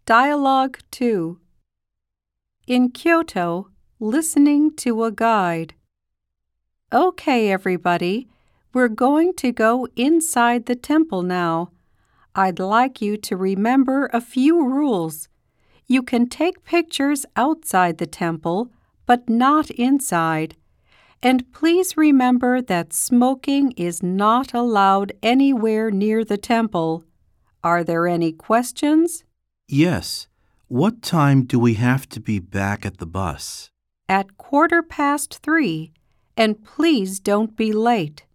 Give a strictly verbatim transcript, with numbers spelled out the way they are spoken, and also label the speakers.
Speaker 1: Dialogue two. In Kyoto, listening to a guide. Okay, everybody, we're going to go inside the temple now. I'd like you to remember a few rules. You can take pictures outside the temple, but not inside. And please remember that smoking is not allowed anywhere near the temple. Are there any questions?
Speaker 2: Yes. What time do we have to be back at the bus?
Speaker 1: At quarter past three, and please don't be late.